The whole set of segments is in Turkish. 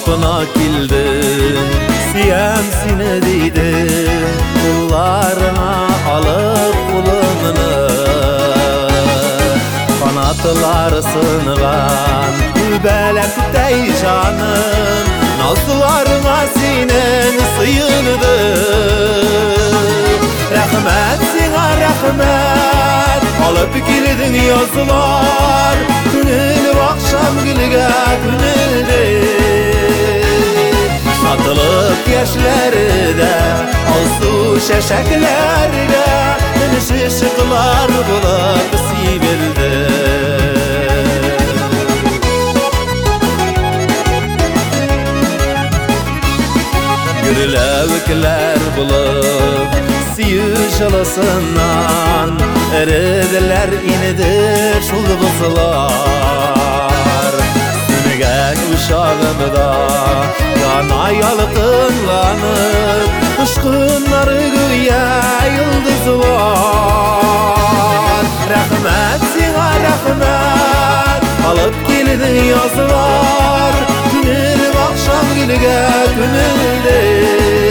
Kapına kildim, siyem sine deydim, kullarına alıp kulununu. Kanatlar sınıgan, gülbelekte canım, nazlarına sinen sıyındı. Rahmet sana rahmet, alıp girdin yazılar, günün akşam gülge günüldü. Satılık yaşlarda, alsu şeşeklerge, şışıklar bulup sivildi. Gürlevkler bulup siyüş alasından, eridiler inidir şul bızılar. Sünügen uşağımda yana yalgınlanıp, kışkınları güya yıldız var. Rahmet sana rahmet, alıp geldin yazılar, günün akşam gülge günüldü.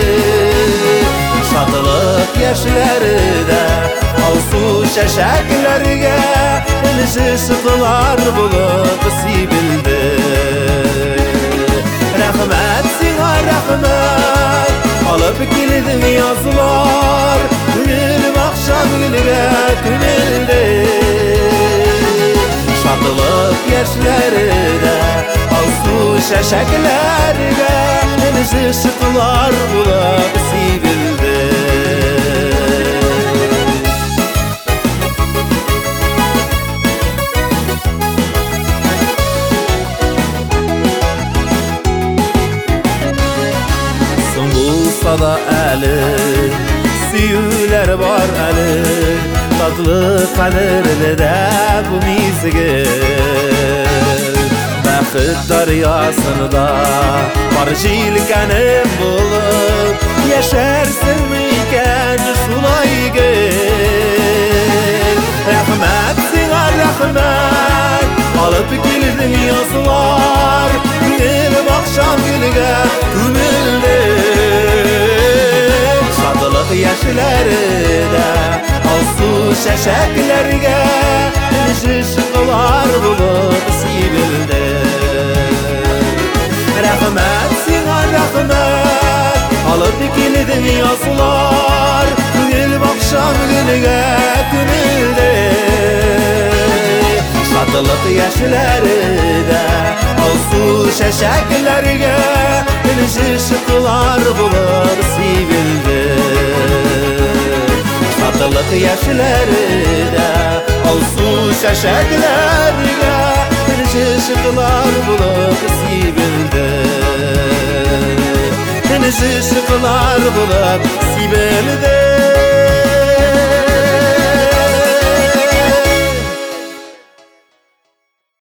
Satılık yaşlarda, alsu şeşeklerge, şışıklar bulup sivildi. Rahmet sana rahmet, alıp geldin yazılar, günün akşam gülge günüldü. Satılık yaşlarda, alsu şeşeklerge, şışıklar bulup sivildi. Bulsa da eli, siyüler var eli, tatlı kaderli de bu mizgir. Bakıt deryasında var jilkenim bulup, yaşarsın iken şulay gel. Rahmet sana rahmet, alıp geldin yazılar, günün akşam gülge günüldü. Satılık yaşlarda, alsu şeşeklerge, şışıklar bulup sivildi. Rahmet sana rahmet, alıp geldin yazılar, günün akşam gülge günüldü. Satılık yaşlarda, alsu şeşeklerge, şışıklar bulup sivildi. Satılık yaşlarda, alsu şeşeklerge, şışıklar bulup sivildi. Şışıklar bulup sivildi.